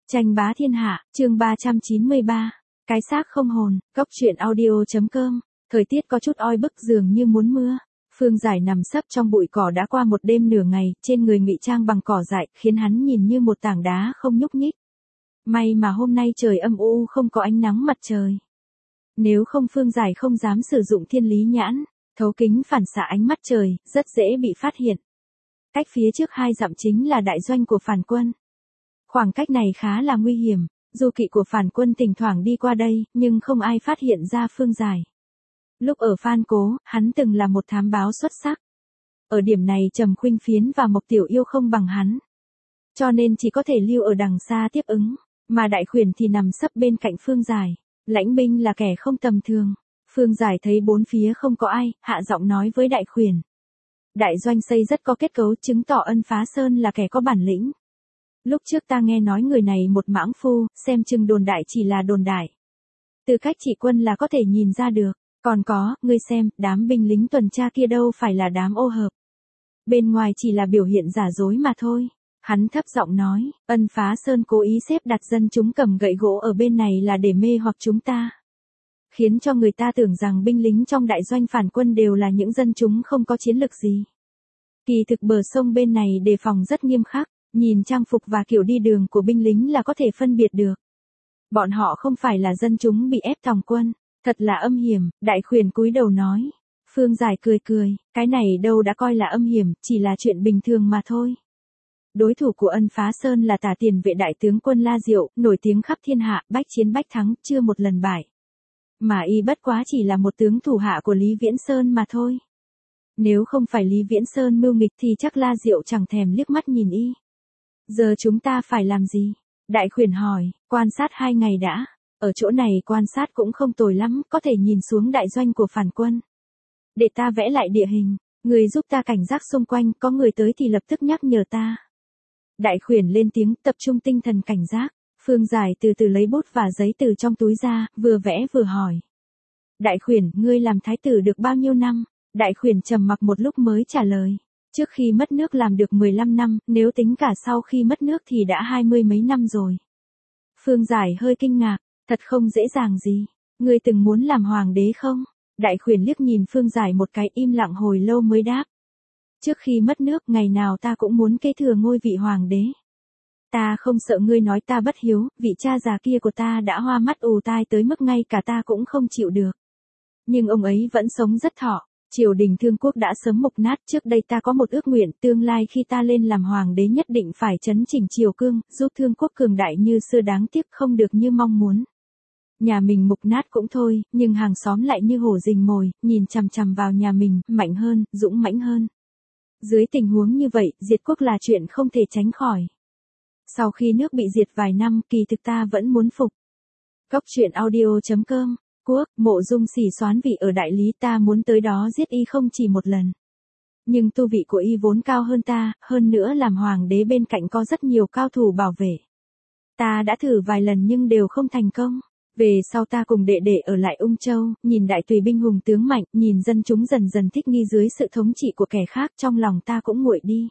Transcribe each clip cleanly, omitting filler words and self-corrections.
Tranh bá thiên hạ, chương 393. Cái xác không hồn, Cốc truyện audio.com. Thời tiết có chút oi bức dường như muốn mưa. Phương Giải nằm sấp trong bụi cỏ đã qua một đêm nửa ngày, trên người ngụy trang bằng cỏ dại, khiến hắn nhìn như một tảng đá không nhúc nhích. May mà hôm nay trời âm u không có ánh nắng mặt trời. Nếu không Phương Giải không dám sử dụng thiên lý nhãn, thấu kính phản xạ ánh mắt trời, rất dễ bị phát hiện. Cách phía trước 2 dặm chính là đại doanh của phản quân. Khoảng cách này khá là nguy hiểm, du kỵ của phản quân thỉnh thoảng đi qua đây, nhưng không ai phát hiện ra Phương Giải. Lúc ở Phan Cố, hắn từng là một thám báo xuất sắc. Ở điểm này Trầm Khuynh Phiến và Mộc Tiểu Yêu không bằng hắn. Cho nên chỉ có thể lưu ở đằng xa tiếp ứng, mà Đại Khuyển thì nằm sấp bên cạnh Phương Giải. Lãnh binh là kẻ không tầm thường. Phương Giải thấy bốn phía không có ai, hạ giọng nói với Đại Khuyển. Đại doanh xây rất có kết cấu, chứng tỏ Ân Phá Sơn là kẻ có bản lĩnh. Lúc trước ta nghe nói người này một mãng phu, xem chừng đồn đại chỉ là đồn đại. Từ cách chỉ quân là có thể nhìn ra được. Còn có, ngươi xem, đám binh lính tuần tra kia đâu phải là đám ô hợp. Bên ngoài chỉ là biểu hiện giả dối mà thôi. Hắn thấp giọng nói, Ân Phá Sơn cố ý xếp đặt dân chúng cầm gậy gỗ ở bên này là để mê hoặc chúng ta. Khiến cho người ta tưởng rằng binh lính trong đại doanh phản quân đều là những dân chúng không có chiến lực gì. Kỳ thực bờ sông bên này đề phòng rất nghiêm khắc, nhìn trang phục và kiểu đi đường của binh lính là có thể phân biệt được. Bọn họ không phải là dân chúng bị ép tòng quân, thật là âm hiểm, Đại Khuyển cúi đầu nói. Phương Giải cười cười, cái này đâu đã coi là âm hiểm, chỉ là chuyện bình thường mà thôi. Đối thủ của Ân Phá Sơn là Tả Tiền Vệ đại tướng quân La Diệu, nổi tiếng khắp thiên hạ, bách chiến bách thắng, chưa một lần bại. Mà y bất quá chỉ là một tướng thủ hạ của Lý Viễn Sơn mà thôi. Nếu không phải Lý Viễn Sơn mưu nghịch thì chắc La Diệu chẳng thèm liếc mắt nhìn y. Giờ chúng ta phải làm gì? Đại Khuyển hỏi, quan sát 2 ngày đã. Ở chỗ này quan sát cũng không tồi lắm, có thể nhìn xuống đại doanh của phản quân. Để ta vẽ lại địa hình, người giúp ta cảnh giác xung quanh, có người tới thì lập tức nhắc nhở ta. Đại Khuyển lên tiếng, tập trung tinh thần cảnh giác. Phương Giải từ từ lấy bút và giấy từ trong túi ra, vừa vẽ vừa hỏi. Đại Khuyển, ngươi làm thái tử được bao nhiêu năm? Đại Khuyển trầm mặc một lúc mới trả lời. Trước khi mất nước làm được 15 năm, nếu tính cả sau khi mất nước thì đã 20 mấy năm rồi. Phương Giải hơi kinh ngạc, thật không dễ dàng gì. Ngươi từng muốn làm hoàng đế không? Đại Khuyển liếc nhìn Phương Giải một cái, im lặng hồi lâu mới đáp. Trước khi mất nước, ngày nào ta cũng muốn kế thừa ngôi vị hoàng đế. Ta không sợ ngươi nói ta bất hiếu, vị cha già kia của ta đã hoa mắt ù tai tới mức ngay cả ta cũng không chịu được. Nhưng ông ấy vẫn sống rất thọ. Triều đình Thương Quốc đã sớm mục nát, trước đây ta có một ước nguyện, tương lai khi ta lên làm hoàng đế nhất định phải chấn chỉnh triều cương, giúp Thương Quốc cường đại như xưa, đáng tiếc không được như mong muốn. Nhà mình mục nát cũng thôi, nhưng hàng xóm lại như hổ rình mồi, nhìn chằm chằm vào nhà mình, mạnh hơn, dũng mãnh hơn. Dưới tình huống như vậy, diệt quốc là chuyện không thể tránh khỏi. Sau khi nước bị diệt vài năm, kỳ thực ta vẫn muốn phục. Cốc truyện audio.com. Quốc, Mộ Dung Sỉ xoán vị ở đại lý, ta muốn tới đó giết y không chỉ một lần. Nhưng tu vị của y vốn cao hơn ta, hơn nữa làm hoàng đế bên cạnh có rất nhiều cao thủ bảo vệ. Ta đã thử vài lần nhưng đều không thành công. Về sau ta cùng đệ đệ ở lại Ung Châu, nhìn đại tùy binh hùng tướng mạnh, nhìn dân chúng dần dần thích nghi dưới sự thống trị của kẻ khác, trong lòng ta cũng nguội đi.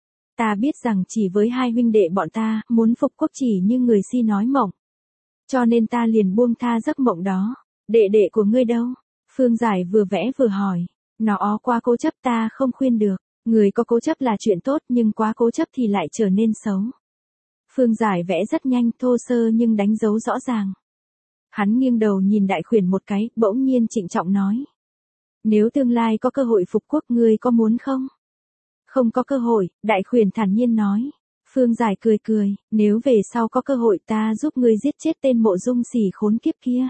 Ta biết rằng chỉ với 2 huynh đệ bọn ta, muốn phục quốc chỉ như người si nói mộng. Cho nên ta liền buông tha giấc mộng đó. Đệ đệ của ngươi đâu? Phương Giải vừa vẽ vừa hỏi. Nó quá cố chấp, ta không khuyên được. Người có cố chấp là chuyện tốt, nhưng quá cố chấp thì lại trở nên xấu. Phương Giải vẽ rất nhanh, thô sơ nhưng đánh dấu rõ ràng. Hắn nghiêng đầu nhìn Đại Khuyển một cái, bỗng nhiên trịnh trọng nói. Nếu tương lai có cơ hội phục quốc, ngươi có muốn không? Không có cơ hội, Đại Khuyển thản nhiên nói. Phương Giải cười cười, nếu về sau có cơ hội ta giúp ngươi giết chết tên Mộ Dung Sỉ khốn kiếp kia.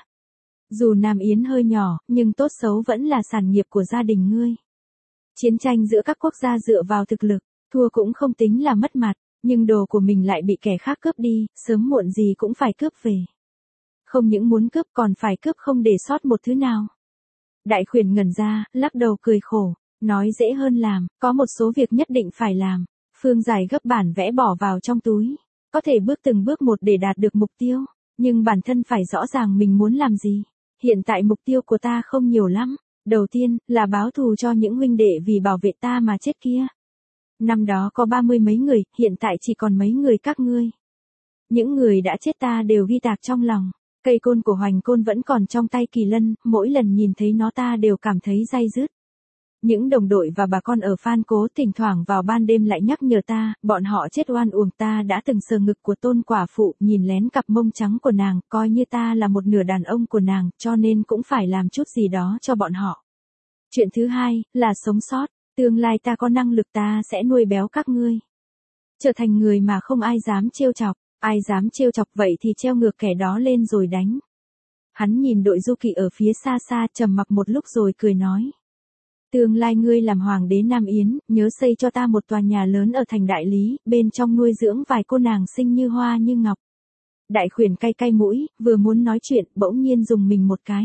Dù Nam Yến hơi nhỏ, nhưng tốt xấu vẫn là sản nghiệp của gia đình ngươi. Chiến tranh giữa các quốc gia dựa vào thực lực, thua cũng không tính là mất mặt, nhưng đồ của mình lại bị kẻ khác cướp đi, sớm muộn gì cũng phải cướp về. Không những muốn cướp còn phải cướp không để sót một thứ nào. Đại Khuyển ngẩn ra, lắc đầu cười khổ, nói dễ hơn làm, có một số việc nhất định phải làm. Phương Giải gấp bản vẽ bỏ vào trong túi, có thể bước từng bước một để đạt được mục tiêu, nhưng bản thân phải rõ ràng mình muốn làm gì. Hiện tại mục tiêu của ta không nhiều lắm, đầu tiên là báo thù cho những huynh đệ vì bảo vệ ta mà chết kia. Năm đó có 30 mấy người, hiện tại chỉ còn mấy người các ngươi. Những người đã chết ta đều ghi tạc trong lòng. Cây côn của Hoành Côn vẫn còn trong tay Kỳ Lân, mỗi lần nhìn thấy nó ta đều cảm thấy day dứt. Những đồng đội và bà con ở Phan Cố thỉnh thoảng vào ban đêm lại nhắc nhở ta, bọn họ chết oan uổng, ta đã từng sờ ngực của Tôn quả phụ, nhìn lén cặp mông trắng của nàng, coi như ta là một nửa đàn ông của nàng, cho nên cũng phải làm chút gì đó cho bọn họ. Chuyện thứ hai, là sống sót, tương lai ta có năng lực ta sẽ nuôi béo các ngươi. Trở thành người mà không ai dám trêu chọc, ai dám trêu chọc vậy thì treo ngược kẻ đó lên rồi đánh. Hắn nhìn đội du kỵ ở phía xa xa trầm mặc một lúc rồi cười nói. Tương lai ngươi làm hoàng đế Nam Yến, nhớ xây cho ta một tòa nhà lớn ở thành Đại Lý, bên trong nuôi dưỡng vài cô nàng xinh như hoa như ngọc. Đại khuyển cay cay mũi, vừa muốn nói chuyện, bỗng nhiên dùng mình một cái.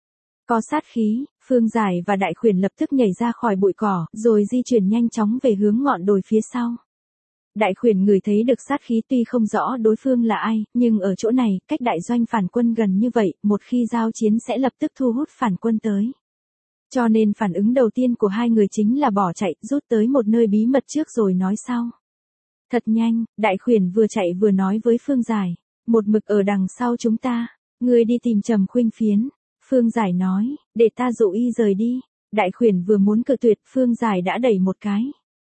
Có sát khí, Phương Giải và Đại khuyển lập tức nhảy ra khỏi bụi cỏ, rồi di chuyển nhanh chóng về hướng ngọn đồi phía sau. Đại khuyển ngửi thấy được sát khí, tuy không rõ đối phương là ai, nhưng ở chỗ này, cách đại doanh phản quân gần như vậy, một khi giao chiến sẽ lập tức thu hút phản quân tới. Cho nên phản ứng đầu tiên của hai người chính là bỏ chạy, rút tới một nơi bí mật trước rồi nói sau. Thật nhanh, Đại khuyển vừa chạy vừa nói với Phương Giải, một mực ở đằng sau chúng ta, ngươi đi tìm Trầm Khuynh Phiến. Phương Giải nói, để ta dụ y rời đi. Đại khuyển vừa muốn cự tuyệt, Phương Giải đã đẩy một cái.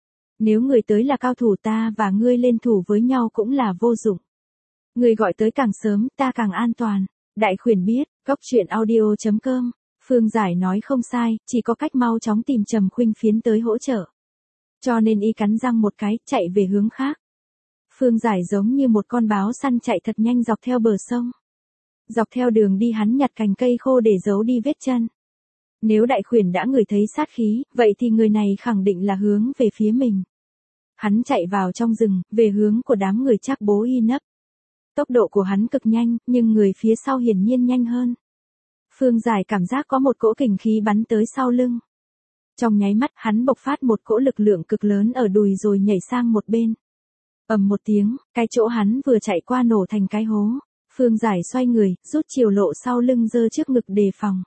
Nếu người tới là cao thủ, ta và ngươi lên thủ với nhau cũng là vô dụng. Người gọi tới càng sớm, ta càng an toàn. Đại khuyển biết, Cốc Truyện Audio.com. Phương Giải nói không sai, chỉ có cách mau chóng tìm Trầm Khuynh Phiến tới hỗ trợ. Cho nên y cắn răng một cái, chạy về hướng khác. Phương Giải giống như một con báo săn chạy thật nhanh dọc theo bờ sông. Dọc theo đường đi hắn nhặt cành cây khô để giấu đi vết chân. Nếu Đại khuyển đã ngửi thấy sát khí, vậy thì người này khẳng định là hướng về phía mình. Hắn chạy vào trong rừng, về hướng của đám người Trác Bố Y nấp. Tốc độ của hắn cực nhanh, nhưng người phía sau hiển nhiên nhanh hơn. Phương Giải cảm giác có một cỗ kình khí bắn tới sau lưng. Trong nháy mắt hắn bộc phát một cỗ lực lượng cực lớn ở đùi rồi nhảy sang một bên. Ầm một tiếng, cái chỗ hắn vừa chạy qua nổ thành cái hố. Phương Giải xoay người, rút chiều lộ sau lưng giơ trước ngực đề phòng.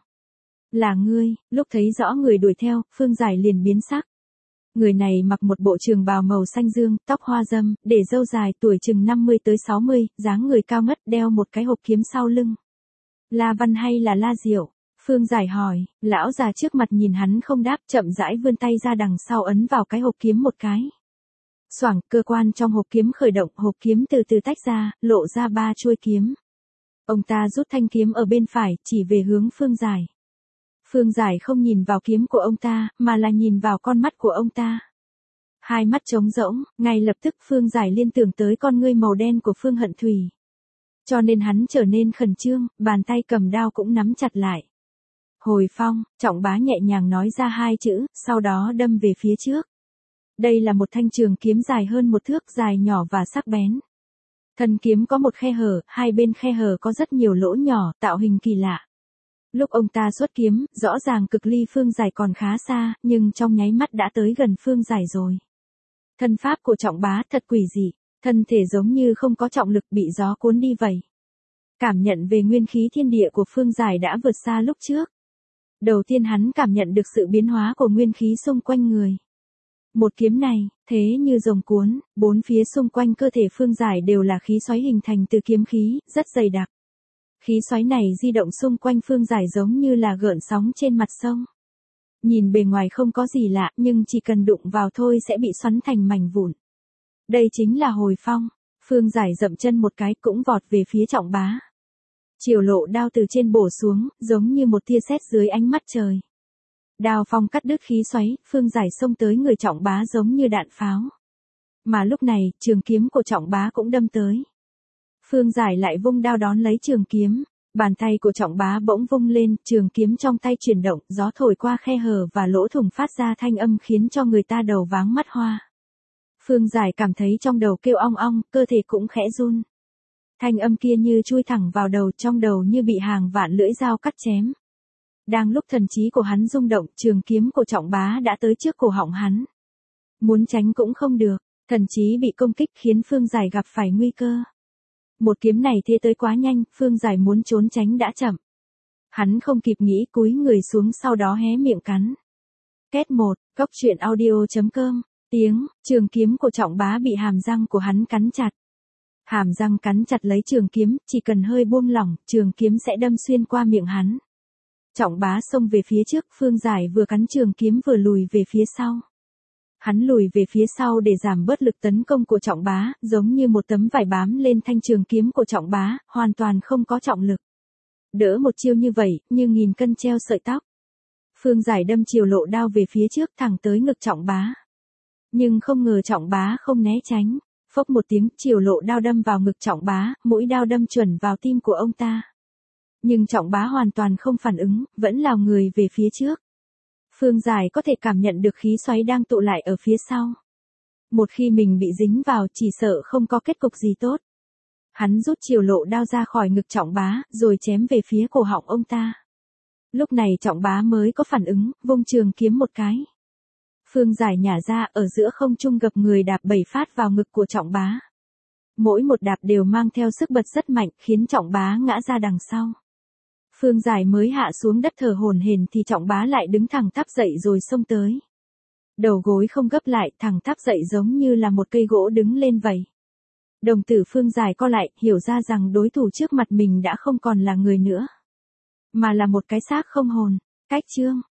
Là ngươi, lúc thấy rõ người đuổi theo, Phương Giải liền biến sắc. Người này mặc một bộ trường bào màu xanh dương, tóc hoa râm, để râu dài, tuổi chừng 50 tới 60, dáng người cao ngất, đeo một cái hộp kiếm sau lưng. La Văn hay là La Diệu? Phương Giải hỏi, lão già trước mặt nhìn hắn không đáp, chậm rãi vươn tay ra đằng sau ấn vào cái hộp kiếm một cái. Xoảng, cơ quan trong hộp kiếm khởi động, hộp kiếm từ từ tách ra, lộ ra 3 chuôi kiếm. Ông ta rút thanh kiếm ở bên phải, chỉ về hướng Phương Giải. Phương Giải không nhìn vào kiếm của ông ta, mà là nhìn vào con mắt của ông ta. Hai mắt trống rỗng, ngay lập tức Phương Giải liên tưởng tới con ngươi màu đen của Phương Hận Thủy. Cho nên hắn trở nên khẩn trương, bàn tay cầm đao cũng nắm chặt lại. Hồi phong, Trọng Bá nhẹ nhàng nói ra 2 chữ, sau đó đâm về phía trước. Đây là một thanh trường kiếm dài hơn 1 thước, dài nhỏ và sắc bén. Thân kiếm có một khe hở, hai bên khe hở có rất nhiều lỗ nhỏ, tạo hình kỳ lạ. Lúc ông ta xuất kiếm, rõ ràng cực ly Phương Giải còn khá xa, nhưng trong nháy mắt đã tới gần Phương Giải rồi. Thân pháp của Trọng Bá thật quỷ dị, thân thể giống như không có trọng lực, bị gió cuốn đi vậy. Cảm nhận về nguyên khí thiên địa của Phương Giải đã vượt xa lúc trước. Đầu tiên hắn cảm nhận được sự biến hóa của nguyên khí xung quanh người. Một kiếm này, thế như rồng cuốn, bốn phía xung quanh cơ thể Phương Giải đều là khí xoáy hình thành từ kiếm khí, rất dày đặc. Khí xoáy này di động xung quanh Phương Giải giống như là gợn sóng trên mặt sông. Nhìn bề ngoài không có gì lạ, nhưng chỉ cần đụng vào thôi sẽ bị xoắn thành mảnh vụn. Đây chính là hồi phong. Phương Giải dậm chân một cái cũng vọt về phía Trọng Bá. Chiều lộ đao từ trên bổ xuống, giống như một tia sét dưới ánh mắt trời. Đao phong cắt đứt khí xoáy, Phương Giải xông tới người Trọng Bá giống như đạn pháo. Mà lúc này, trường kiếm của Trọng Bá cũng đâm tới. Phương Giải lại vung đao đón lấy trường kiếm. Bàn tay của Trọng Bá bỗng vung lên, trường kiếm trong tay chuyển động, gió thổi qua khe hở và lỗ thủng phát ra thanh âm khiến cho người ta đầu váng mắt hoa. Phương Giải cảm thấy trong đầu kêu ong ong, cơ thể cũng khẽ run. Thanh âm kia như chui thẳng vào đầu, trong đầu như bị hàng vạn lưỡi dao cắt chém. Đang lúc thần trí của hắn rung động, trường kiếm của Trọng Bá đã tới trước cổ họng hắn. Muốn tránh cũng không được, thần trí bị công kích khiến Phương Giải gặp phải nguy cơ. Một kiếm này thế tới quá nhanh, Phương Giải muốn trốn tránh đã chậm. Hắn không kịp nghĩ, cúi người xuống sau đó hé miệng cắn. Két 1, Cốc Truyện Audio.com, tiếng, trường kiếm của Trọng Bá bị hàm răng của hắn cắn chặt. Hàm răng cắn chặt lấy trường kiếm, chỉ cần hơi buông lỏng, trường kiếm sẽ đâm xuyên qua miệng hắn. Trọng Bá xông về phía trước, Phương Giải vừa cắn trường kiếm vừa lùi về phía sau. Hắn lùi về phía sau để giảm bớt lực tấn công của Trọng Bá, giống như một tấm vải bám lên thanh trường kiếm của Trọng Bá, hoàn toàn không có trọng lực. Đỡ một chiêu như vậy, như nghìn cân treo sợi tóc. Phương Giải đâm chiều lộ đao về phía trước thẳng tới ngực Trọng Bá. Nhưng không ngờ Trọng Bá không né tránh. Phốc một tiếng, chiều lộ đao đâm vào ngực Trọng Bá, mũi đao đâm chuẩn vào tim của ông ta. Nhưng Trọng Bá hoàn toàn không phản ứng, vẫn lào người về phía trước. Phương Giải có thể cảm nhận được khí xoáy đang tụ lại ở phía sau. Một khi mình bị dính vào chỉ sợ không có kết cục gì tốt. Hắn rút chiều lộ đao ra khỏi ngực Trọng Bá, rồi chém về phía cổ họng ông ta. Lúc này Trọng Bá mới có phản ứng, vung trường kiếm một cái. Phương Giải nhả ra, ở giữa không trung gập người đạp 7 phát vào ngực của Trọng Bá. Mỗi một đạp đều mang theo sức bật rất mạnh, khiến Trọng Bá ngã ra đằng sau. Phương Giải mới hạ xuống đất thở hổn hển thì Trọng Bá lại đứng thẳng tắp dậy rồi xông tới. Đầu gối không gấp lại, thẳng tắp dậy giống như là một cây gỗ đứng lên vậy. Đồng tử Phương Giải co lại, hiểu ra rằng đối thủ trước mặt mình đã không còn là người nữa, mà là một cái xác không hồn. Cách chương